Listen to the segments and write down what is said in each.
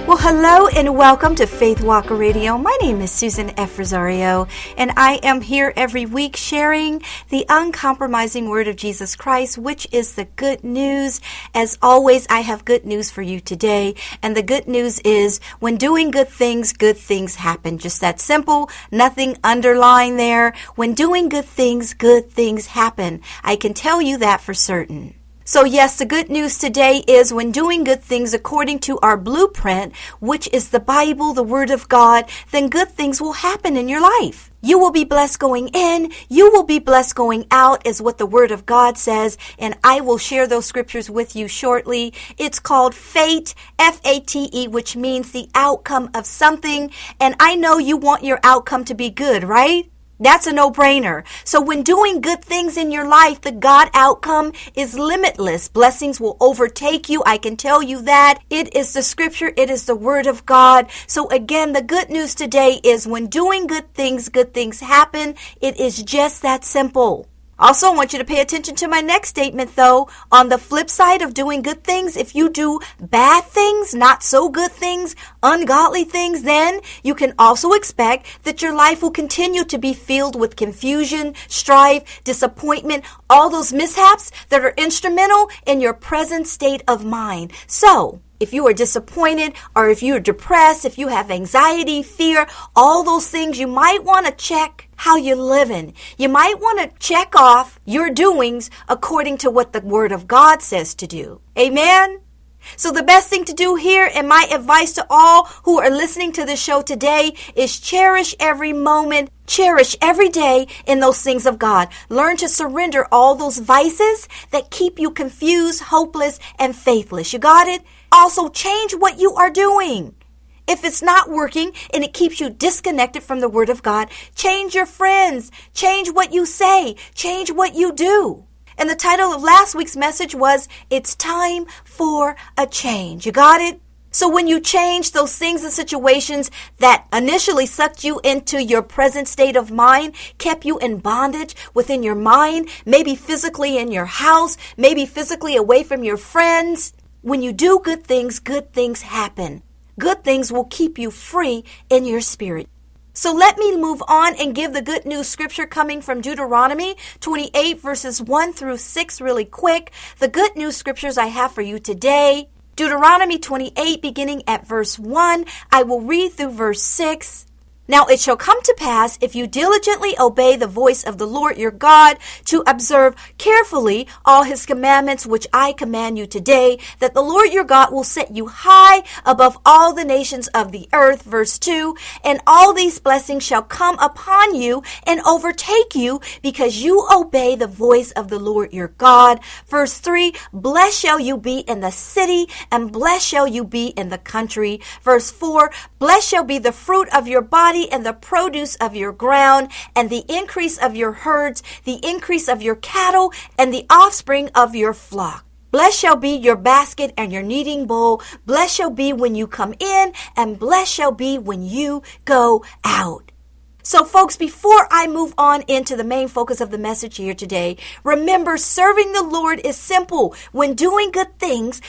Well, hello and welcome to Faith Walker Radio. My name is Susan F. Rosario, and I am here every week sharing the uncompromising word of Jesus Christ, which is the good news. As always, I have good news for you today, and the good news is when doing good things happen. Just that simple, nothing underlying there. When doing good things happen. I can tell you that for certain. So yes, the good news today is when doing good things according to our blueprint, which is the Bible, the Word of God, then good things will happen in your life. You will be blessed going in, you will be blessed going out, is what the Word of God says, and I will share those scriptures with you shortly. It's called fate, F-A-T-E, which means the outcome of something, and I know you want your outcome to be good, right? That's a no-brainer. So when doing good things in your life, the God outcome is limitless. Blessings will overtake you. I can tell you that. It is the scripture. It is the word of God. So again, the good news today is when doing good things happen. It is just that simple. Also, I want you to pay attention to my next statement, though. On the flip side of doing good things, if you do bad things, not so good things, ungodly things, then you can also expect that your life will continue to be filled with confusion, strife, disappointment, all those mishaps that are instrumental in your present state of mind. So, if you are disappointed or if you're depressed, if you have anxiety, fear, all those things, you might want to check how you're living. You might want to check off your doings according to what the Word of God says to do. Amen? So the best thing to do here, and my advice to all who are listening to the show today, is cherish every moment, cherish every day in those things of God. Learn to surrender all those vices that keep you confused, hopeless, and faithless. You got it? Also, change what you are doing. If it's not working and it keeps you disconnected from the Word of God, change your friends, change what you say, change what you do. And the title of last week's message was, It's Time for a Change. You got it? So when you change those things and situations that initially sucked you into your present state of mind, kept you in bondage within your mind, maybe physically in your house, maybe physically away from your friends, when you do good things happen. Good things will keep you free in your spirit. So let me move on and give the good news scripture coming from Deuteronomy 28 verses 1 through 6 really quick. The good news scriptures I have for you today. Deuteronomy 28 beginning at verse 1. I will read through verse 6. Now it shall come to pass, if you diligently obey the voice of the Lord your God, to observe carefully all his commandments which I command you today, that the Lord your God will set you high above all the nations of the earth. Verse 2, and all these blessings shall come upon you and overtake you, because you obey the voice of the Lord your God. Verse 3, blessed shall you be in the city, and blessed shall you be in the country. Verse 4, blessed shall be the fruit of your body, and the produce of your ground, and the increase of your herds, the increase of your cattle, and the offspring of your flock. Blessed shall be your basket and your kneading bowl. Blessed shall be when you come in, and blessed shall be when you go out. So folks, before I move on into the main focus of the message here today, remember, serving the Lord is simple. When doing good things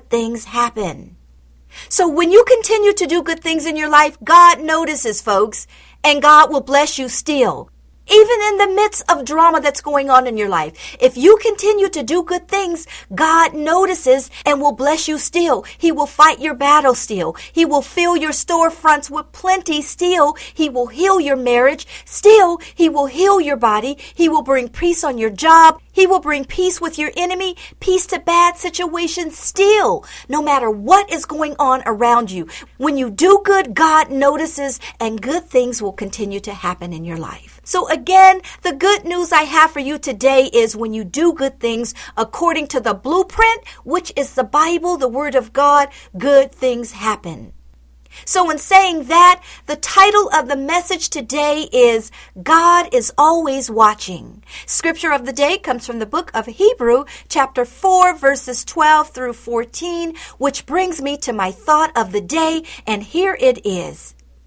happen. So when you continue to do good things in your life, God notices, folks, and God will bless you still. Even in the midst of drama that's going on in your life, if you continue to do good things, God notices and will bless you still. He will fight your battle still. He will fill your storefronts with plenty still. He will heal your marriage still. He will heal your body. He will bring peace on your job. He will bring peace with your enemy, peace to bad situations still, no matter what is going on around you. When you do good, God notices, and good things will continue to happen in your life. So again, the good news I have for you today is when you do good things according to the blueprint, which is the Bible, the Word of God, good things happen. So in saying that, the title of the message today is God is Always Watching. Scripture of the day comes from the book of Hebrew, chapter 4, verses 12 through 14, which brings me to my thought of the day, and here it is.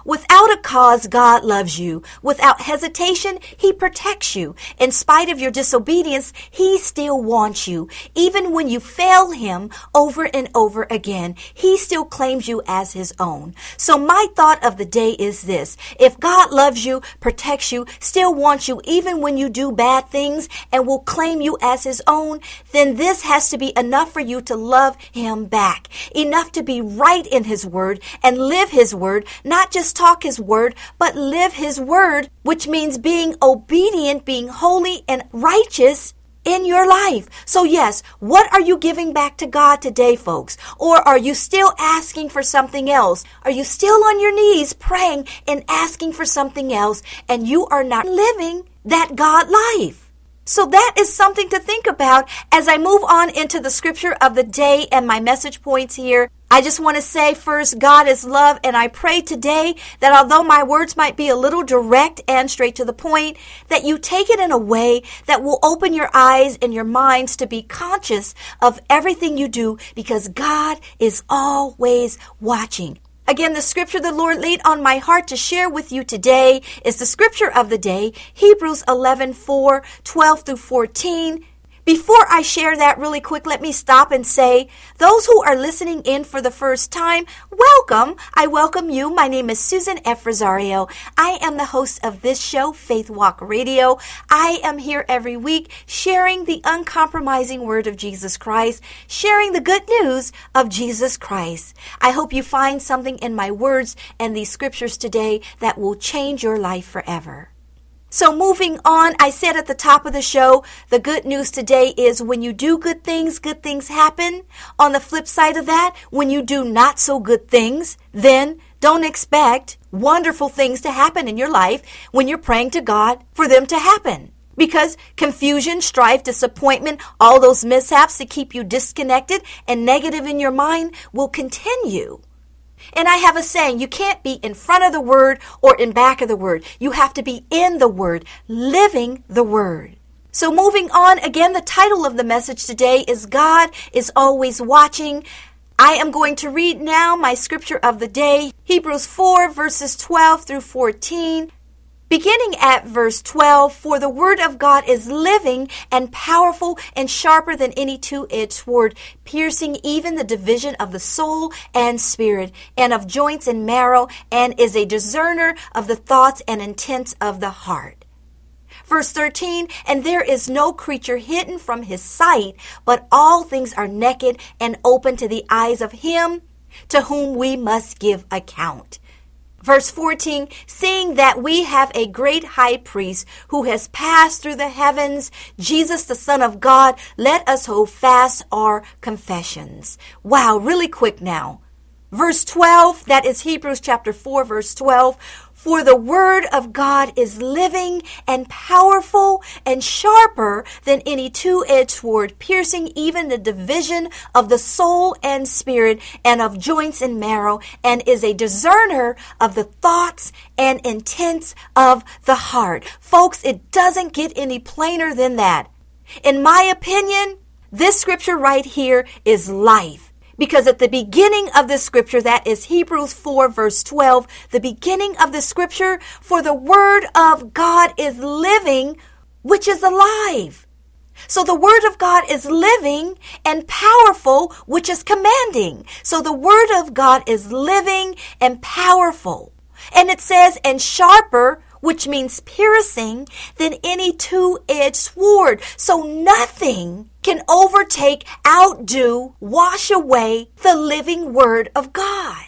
Without a cause, God loves you. Without hesitation, He protects you. In spite of your disobedience, He still wants you. Even when you fail Him over and over again, He still claims you as His own. So my thought of the day is this: if God loves you, protects you, still wants you even when you do bad things, and will claim you as His own, then this has to be enough for you to love Him back. Enough to be right in His word and live His word, not just talk His word, but live His word, which means being obedient, being holy and righteous in your life. So yes, what are you giving back to God today, folks? Or are you still asking for something else? Are you still on your knees praying and asking for something else, and you are not living that God life? So that is something to think about as I move on into the scripture of the day and my message points here. I just want to say first, God is love, and I pray today that although my words might be a little direct and straight to the point, that you take it in a way that will open your eyes and your minds to be conscious of everything you do, because God is always watching. Again, the scripture the Lord laid on my heart to share with you today is the scripture of the day, Hebrews 11:4, 12 through 14. Before I share that really quick, let me stop and say, those who are listening in for the first time, welcome. I welcome you. My name is Susan F. Rosario. I am the host of this show, Faith Walk Radio. I am here every week sharing the uncompromising word of Jesus Christ, sharing the good news of Jesus Christ. I hope you find something in my words and these scriptures today that will change your life forever. So moving on, I said at the top of the show, the good news today is when you do good things happen. On the flip side of that, when you do not so good things, then don't expect wonderful things to happen in your life when you're praying to God for them to happen. Because confusion, strife, disappointment, all those mishaps that keep you disconnected and negative in your mind will continue. And I have a saying, you can't be in front of the word or in back of the word. You have to be in the word, living the word. So moving on, again, the title of the message today is God is always watching. I am going to read now my scripture of the day, Hebrews 4 verses 12 through 14. Beginning at verse 12, for the word of God is living and powerful and sharper than any two-edged sword, piercing even the division of the soul and spirit and of joints and marrow, and is a discerner of the thoughts and intents of the heart. Verse 13, and there is no creature hidden from his sight, but all things are naked and open to the eyes of him to whom we must give account. Verse 14, seeing that we have a great high priest who has passed through the heavens, Jesus, the Son of God, let us hold fast our confessions. Wow, really quick now. Verse 12, that is Hebrews chapter 4, verse 12. For the word of God is living and powerful and sharper than any two-edged sword, piercing even the division of the soul and spirit and of joints and marrow, and is a discerner of the thoughts and intents of the heart. Folks, it doesn't get any plainer than that. In my opinion, this scripture right here is life. Because at the beginning of the scripture, that is Hebrews 4 verse 12, the beginning of the scripture, for the word of God is living, which is alive. So the word of God is living and powerful, which is commanding. So the word of God is living and powerful. And it says, and sharper, which means piercing, than any two-edged sword. So nothing can overtake, outdo, wash away the living word of God.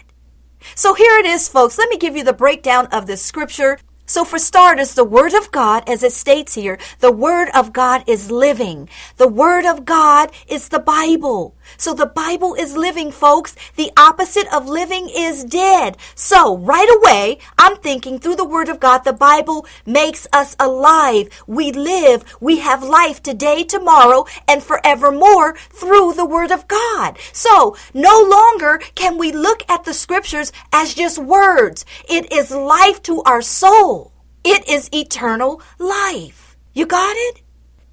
So here it is, folks. Let me give you the breakdown of the scripture. So for starters, the word of God, as it states here, the word of God is living. The word of God is the Bible. So the Bible is living, folks. The opposite of living is dead. So right away, I'm thinking through the word of God, the Bible makes us alive. We live, we have life today, tomorrow, and forevermore through the word of God. So no longer can we look at the scriptures as just words. It is life to our soul. It is eternal life. You got it?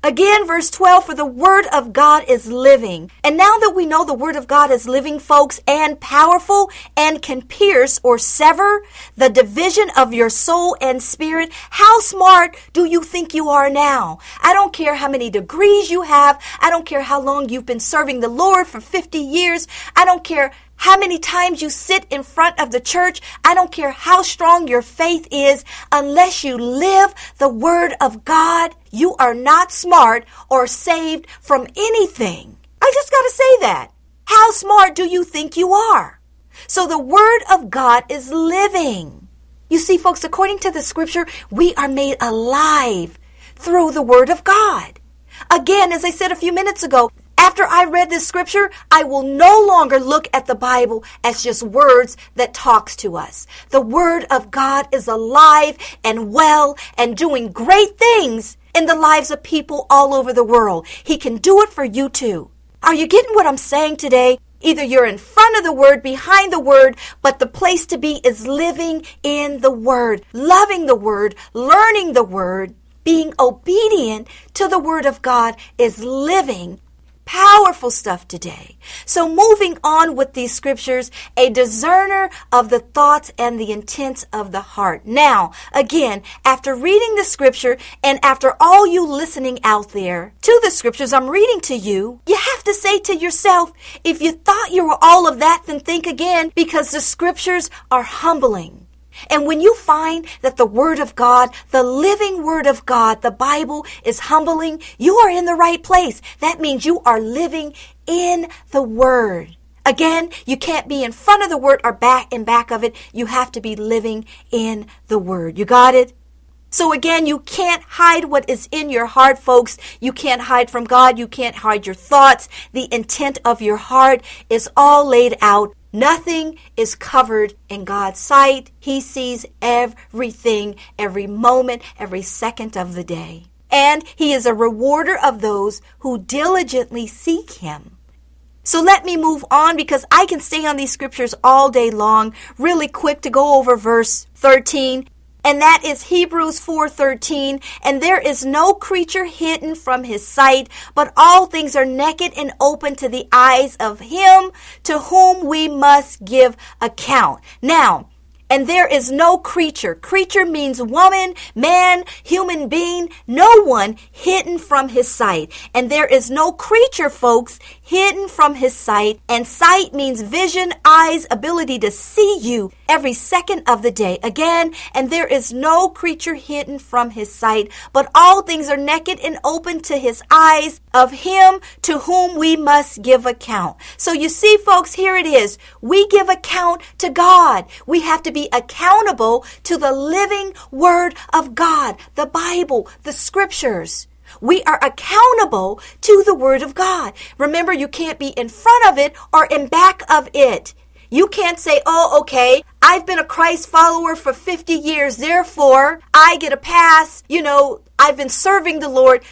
Again, verse 12, for the word of God is living. And now that we know the word of God is living, folks, and powerful and can pierce or sever the division of your soul and spirit, how smart do you think you are now? I don't care how many degrees you have. I don't care how long you've been serving the Lord for 50 years. I don't care how many times you sit in front of the church. I don't care how strong your faith is. Unless you live the word of God, you are not smart or saved from anything. I just got to say that. How smart do you think you are? So the word of God is living. You see, folks, according to the scripture, we are made alive through the word of God. Again, as I said a few minutes ago, after I read this scripture, I will no longer look at the Bible as just words that talks to us. The word of God is alive and well and doing great things in the lives of people all over the world. He can do it for you too. Are you getting what I'm saying today? Either you're in front of the word, behind the word, but the place to be is living in the word, loving the word, learning the word, being obedient to the word of God is living. Powerful stuff today. So moving on with these scriptures, a discerner of the thoughts and the intents of the heart. Now, again, after reading the scripture and after all you listening out there to the scriptures I'm reading to you, you have to say to yourself, if you thought you were all of that, then think again, because the scriptures are humbling. And when you find that the word of God, the living word of God, the Bible is humbling, you are in the right place. That means you are living in the word. Again, you can't be in front of the word or back of it. You have to be living in the word. You got it? So again, you can't hide what is in your heart, folks. You can't hide from God. You can't hide your thoughts. The intent of your heart is all laid out. Nothing is covered in God's sight. He sees everything, every moment, every second of the day. And he is a rewarder of those who diligently seek him. So let me move on because I can stay on these scriptures all day long. Really quick to go over verse 13. And that is Hebrews 4:13. And there is no creature hidden from his sight, but all things are naked and open to the eyes of him to whom we must give account. Now, and there is no creature. Creature means woman, man, human being, no one hidden from his sight. And there is no creature, folks, hidden from his sight. And sight means vision, eyes, ability to see you every second of the day. Again, and there is no creature hidden from his sight, but all things are naked and open to his eyes of him to whom we must give account. So you see, folks, here it is. We give account to God. We have to be accountable to the living word of God, the Bible, the scriptures. We are accountable to the word of God. Remember, you can't be in front of it or in back of it. You can't say, oh, okay, I've been a Christ follower for 50 years, therefore I get a pass. You know, I've been serving the Lord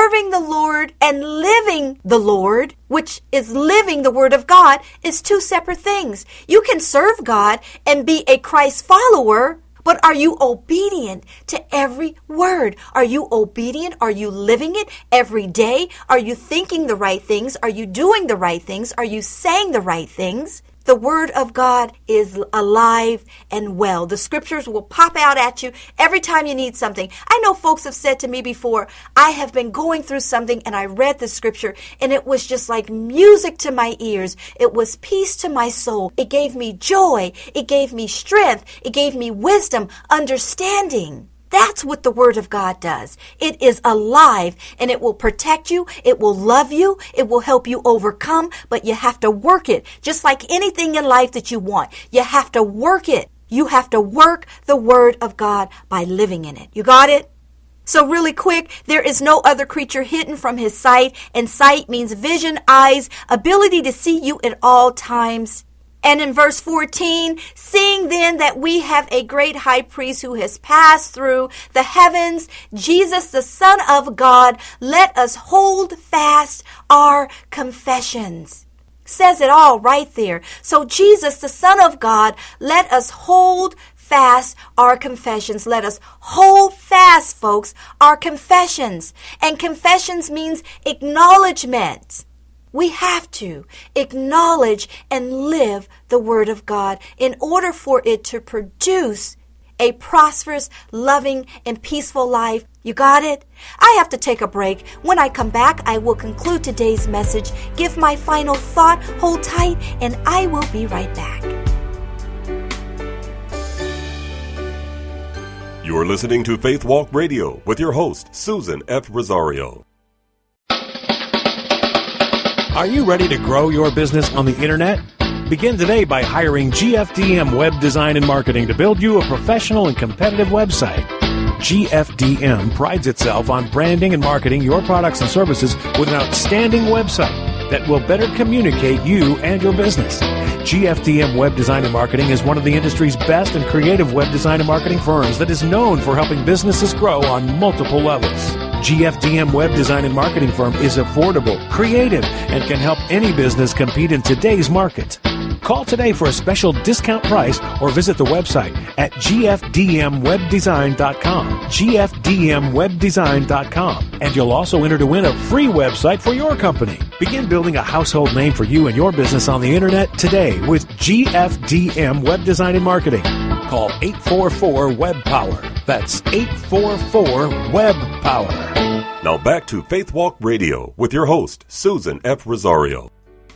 and living the Lord, which is living the word of God, is two separate things. You can serve God and be a Christ follower, but are you obedient to every word? Are you obedient? Are you living it every day? Are you thinking the right things? Are you doing the right things? Are you saying the right things? The word of God is alive and well. The scriptures will pop out at you every time you need something. I know folks have said to me before, I have been going through something and I read the scripture and it was just like music to my ears. It was peace to my soul. It gave me joy. It gave me strength. It gave me wisdom, understanding. That's what the word of God does. It is alive and it will protect you. It will love you. It will help you overcome, but you have to work it. Just like anything in life that you want, you have to work it. You have to work the word of God by living in it. You got it? So really quick, there is no other creature hidden from his sight, and sight means vision, eyes, ability to see you at all times. And in verse 14, seeing then that we have a great high priest who has passed through the heavens, Jesus, the Son of God, let us hold fast our confessions. Says it all right there. So Jesus, the Son of God, let us hold fast fast our confessions. Let us hold fast, folks, our confessions. And confessions means acknowledgement. We have to acknowledge and live the Word of God in order for it to produce a prosperous, loving, and peaceful life. You got it? I have to take a break. When I come back, I will conclude today's message, give my final thought, hold tight, and I will be right back. You're listening to Faith Walk Radio with your host, Susan F. Rosario. Are you ready to grow your business on the internet? Begin today by hiring GFDM Web Design and Marketing to build you a professional and competitive website. GFDM prides itself on branding and marketing your products and services with an outstanding website that will better communicate you and your business. GFDM Web Design and Marketing is one of the industry's best and creative web design and marketing firms that is known for helping businesses grow on multiple levels. GFDM Web Design and Marketing firm is affordable, creative, and can help any business compete in today's market. Call today for a special discount price or visit the website at gfdmwebdesign.com, gfdmwebdesign.com, and you'll also enter to win a free website for your company. Begin building a household name for you and your business on the internet today with GFDM Web Design and Marketing. Call 844-WEB-POWER. That's 844-WEB-POWER. Now back to Faith Walk Radio with your host, Susan F. Rosario.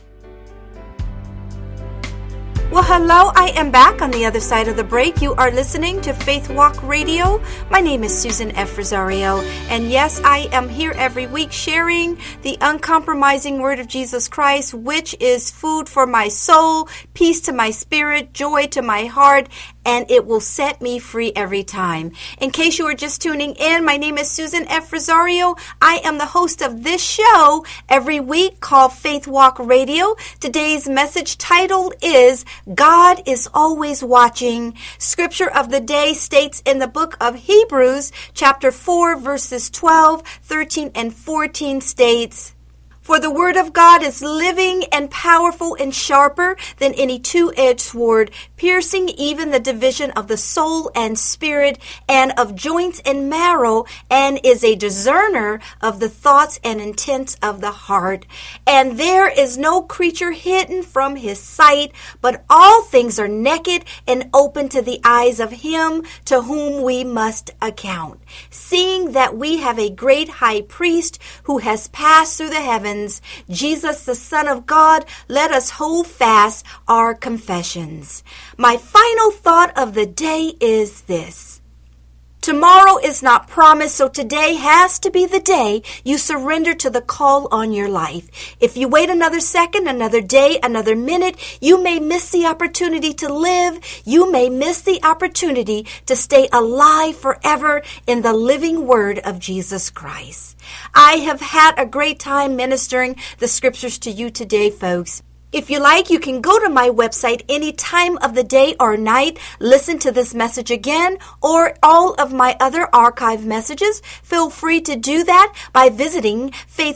Well, hello, I am back on the other side of the break. You are listening to Faith Walk Radio. My name is Susan F. Rosario, and yes, I am here every week sharing the uncompromising Word of Jesus Christ, which is food for my soul, peace to my spirit, joy to my heart, and it will set me free every time. In case you are just tuning in, my name is Susan F. Rosario. I am the host of this show every week called Faith Walk Radio. Today's message title is God is Always Watching. Scripture of the day states in the book of Hebrews, chapter 4, verses 12, 13, and 14 states, "For the word of God is living and powerful and sharper than any two-edged sword, piercing even the division of the soul and spirit and of joints and marrow, and is a discerner of the thoughts and intents of the heart. And there is no creature hidden from his sight, but all things are naked and open to the eyes of him to whom we must account. Seeing that we have a great high priest who has passed through the heavens, Jesus, the Son of God, let us hold fast our confessions." My final thought of the day is this. Tomorrow is not promised, so today has to be the day you surrender to the call on your life. If you wait another second, another day, another minute, you may miss the opportunity to live. You may miss the opportunity to stay alive forever in the living Word of Jesus Christ. I have had a great time ministering the scriptures to you today, folks. If you like, you can go to my website any time of the day or night, listen to this message again, or all of my other archive messages. Feel free to do that by visiting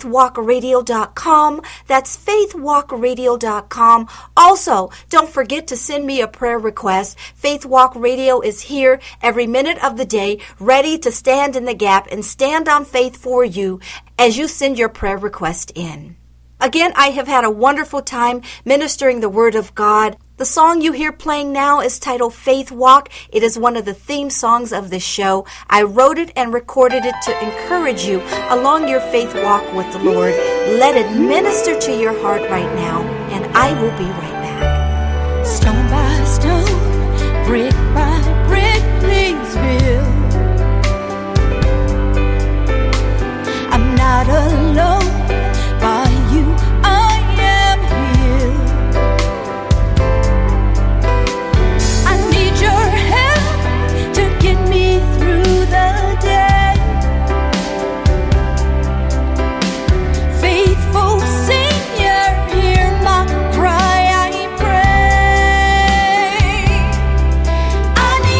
faithwalkradio.com. That's faithwalkradio.com. Also, don't forget to send me a prayer request. Faith Walk Radio is here every minute of the day, ready to stand in the gap and stand on faith for you as you send your prayer request in. Again, I have had a wonderful time ministering the Word of God. The song you hear playing now is titled Faith Walk. It is one of the theme songs of this show. I wrote it and recorded it to encourage you along your faith walk with the Lord. Let it minister to your heart right now, and I will be right back. Stone by stone, brick by brick, please build. I'm not alone. By you I am healed. I need your help to get me through the day. Faithful Savior, hear my cry, I pray. I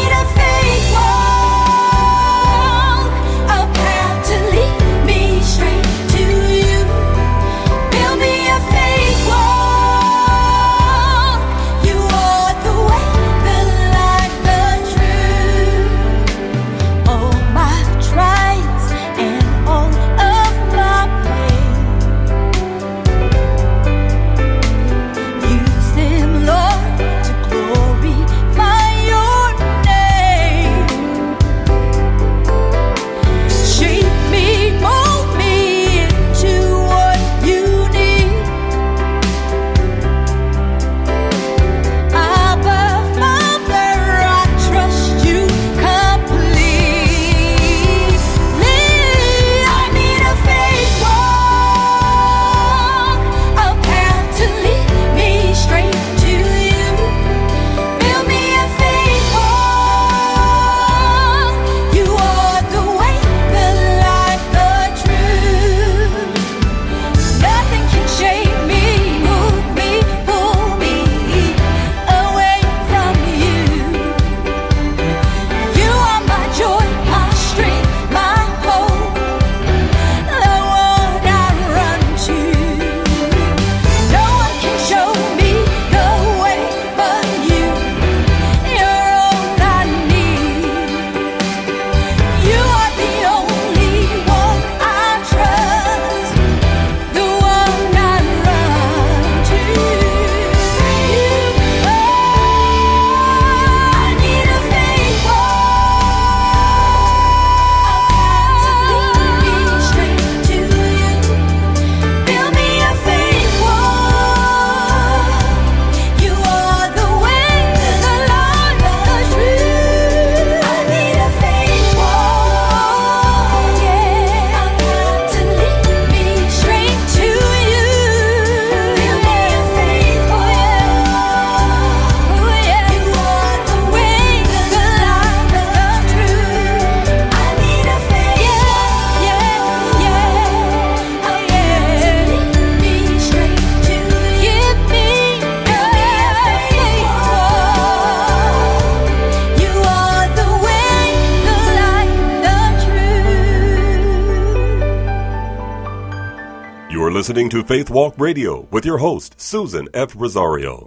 listening to Faith Walk Radio with your host, Susan F. Rosario.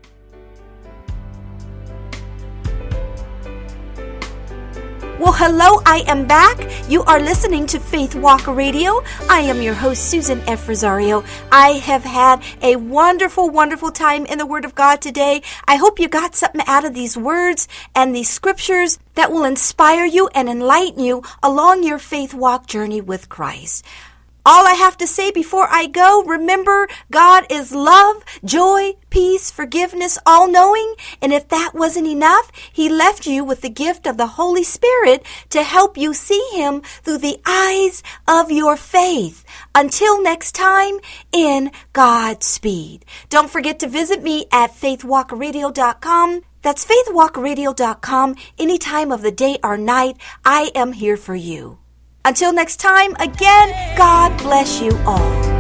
Well, hello, I am back. You are listening to Faith Walk Radio. I am your host, Susan F. Rosario. I have had a wonderful, wonderful time in the Word of God today. I hope you got something out of these words and these scriptures that will inspire you and enlighten you along your faith walk journey with Christ. All I have to say before I go, remember, God is love, joy, peace, forgiveness, all-knowing. And if that wasn't enough, He left you with the gift of the Holy Spirit to help you see Him through the eyes of your faith. Until next time, in Godspeed. Don't forget to visit me at faithwalkradio.com. That's faithwalkradio.com. Any time of the day or night, I am here for you. Until next time, again, God bless you all.